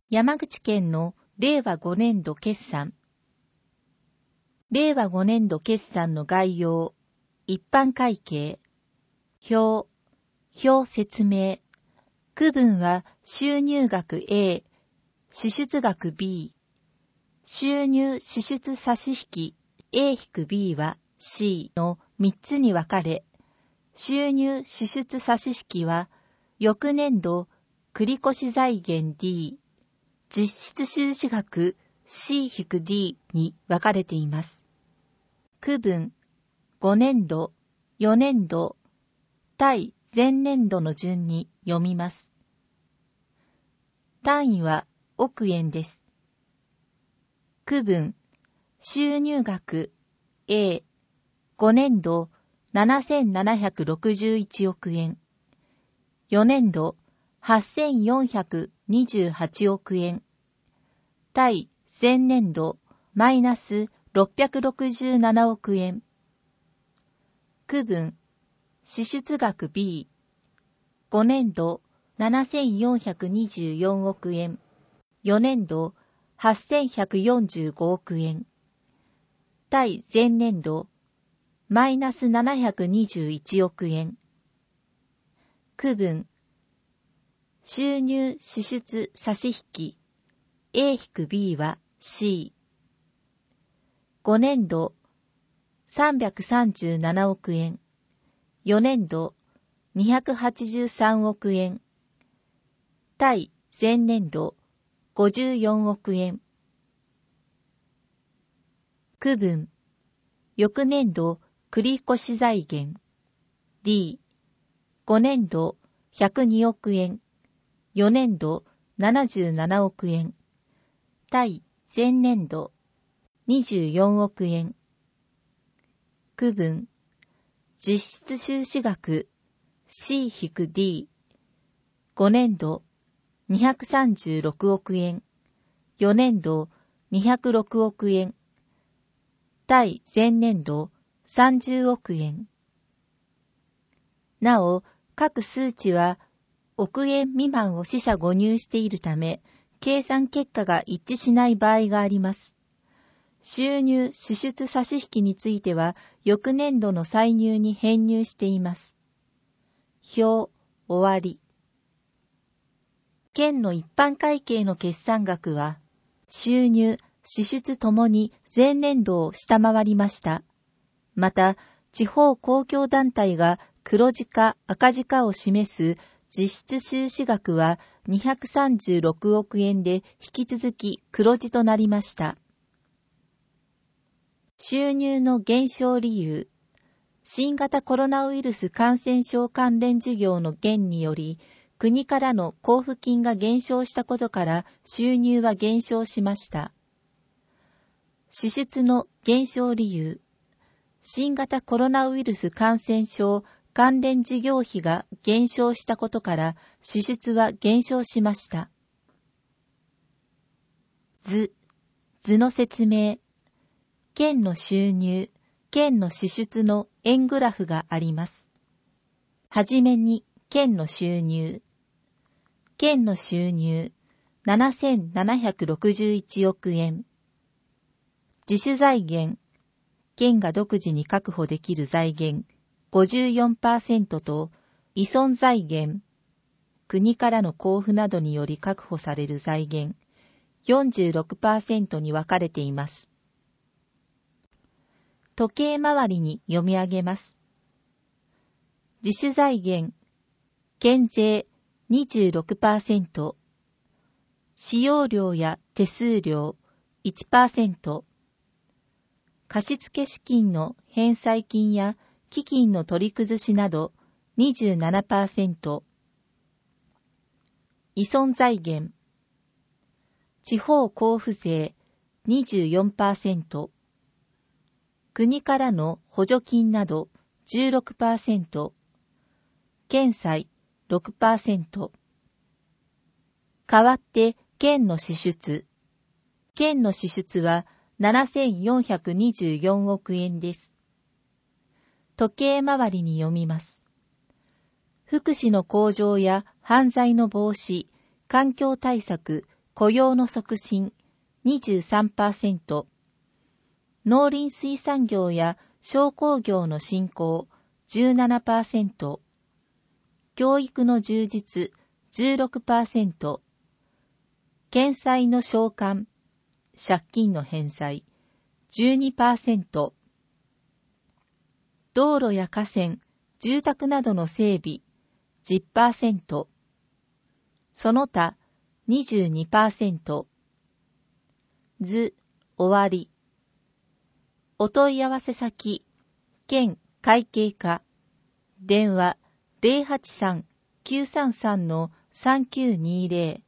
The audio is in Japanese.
山口県の令和5年度決算。令和5年度決算の概要、一般会計、表説明。区分は収入額 A、支出額 B。収入支出差引 A-B は C の3つに分かれ、収入支出差引は翌年度繰越財源 D、実質収支額 C-D に分かれています。区分、5年度、4年度、対前年度の順に読みます。単位は億円です。区分、収入額 A、5年度7761億円、4年度8428億円、対前年度マイナス667億円。区分、支出額 B、5年度7424億円、4年度8145億円、対前年度マイナス721億円。区分、収入支出差引 A-B は C。5年度337億円、4年度283億円、対前年度54億円。区分、翌年度繰越財源 D、5年度102億円、4年度77億円、対前年度24億円。区分、実質収支額 C-D、5年度236億円、4年度206億円、対前年度30億円。なお、各数値は億円未満を四捨五入しているため、計算結果が一致しない場合があります。収入支出差引については、翌年度の歳入に編入しています。表、終わり。県の一般会計の決算額は、収入、支出ともに前年度を下回りました。また、地方公共団体が黒字か赤字かを示す実質収支額は236億円で引き続き黒字となりました。収入の減少理由。新型コロナウイルス感染症関連事業の減により、国からの交付金が減少したことから収入は減少しました。支出の減少理由。新型コロナウイルス感染症関連事業費が減少したことから支出は減少しました。図の説明。県の収入、県の支出の円グラフがあります。はじめに県の収入。県の収入7761億円。自主財源、県が独自に確保できる財源 54% と依存財源、国からの交付などにより確保される財源 46% に分かれています。時計回りに読み上げます。自主財源、県税 26%、使用料や手数料 1%、貸付資金の返済金や基金の取り崩しなど 27%、依存財源、地方交付税 24%、国からの補助金など 16%、県債 6%。代わって県の支出。県の支出は7424億円です。時計回りに読みます。福祉の向上や犯罪の防止、環境対策、 雇用の促進 23%、農林水産業や商工業の振興 17%、教育の充実 16%、県債の償還、借金の返済 12%、道路や河川、住宅などの整備 10%、その他 22%、図、終わり。お問い合わせ先、県会計課、電話 083-933-3920